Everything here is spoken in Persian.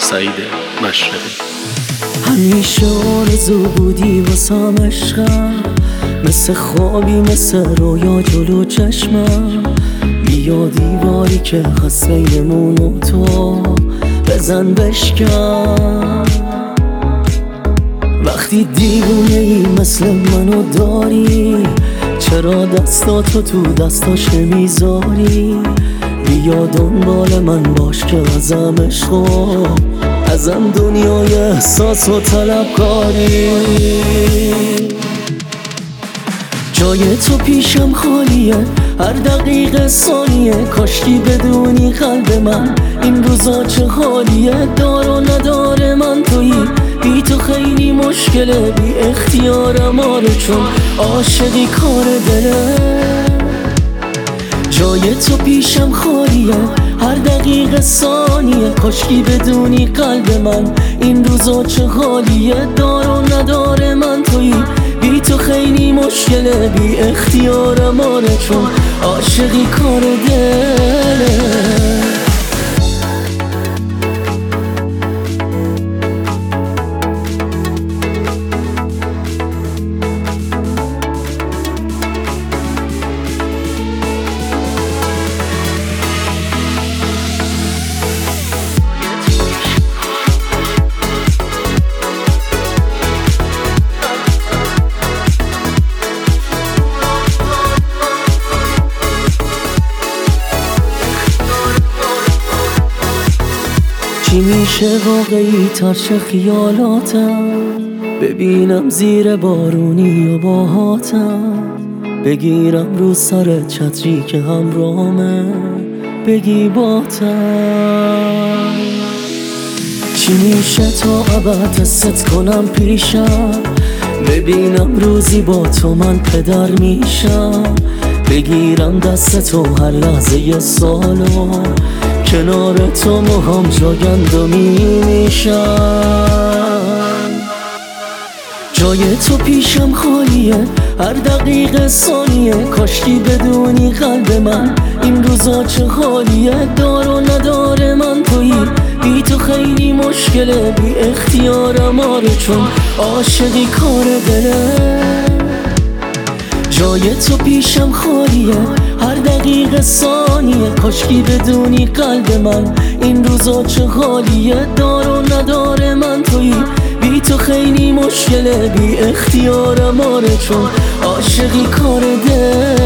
سعید مشرقی. همیشه آرزو بودی واسم عشقم، مثل خوابی مثل رویا جلو چشمم. بیا دیواری که هست بینمون و تو بزن بشکن. وقتی دیوونه ای مثل منو داری، چرا دستاتو تو دستاش نمیذاری؟ بیا دنبال من باش که ازم عشق، ازم دنیای احساس و طلبکاری. جای تو پیشم خالیه، هر دقیقه ثانیه. کاشکی بدونی قلب من این روزا چه حالیه. دار و ندار من تویی، بی تو خیلی مشکله. بی اختیارم آره، چون عاشقی کار دله. جای تو پیشم خالیه، هر دقیقه ثانیه. کاشکی بدونی قلب من این روزا چه حالیه. دار و ندار من تویی، بی تو خیلی مشکله. بی اختیارم آره، چون عاشقی کار دله. چی میشه واقعی تر چه خیالاتم؟ ببینم زیر بارونی و باهاتم. بگیرم رو سر چتری که همراهمه، بگی باتم. چی میشه تا ابد حست کنم پیشم؟ ببینم روزی با تو من پدر میشم. بگیرم دست تو هر لحظه سالو، کنار تو موهام جاگندمی میشن. جای تو پیشم خالیه، هر دقیقه ثانیه. کاشکی بدونی قلب من این روزا چه حالیه. دار و ندار من تویی، بی تو خیلی مشکله. بی اختیارم آره، چون عاشقی کار دله. جای تو پیشم خالیه، هر دقیقه ثانیه. کاشکی بدونی قلب من این روزا چه حالیه. دار و ندار من تویی، بی تو خیلی مشکله. بی اختیارم آره، چون عاشقی کار دل.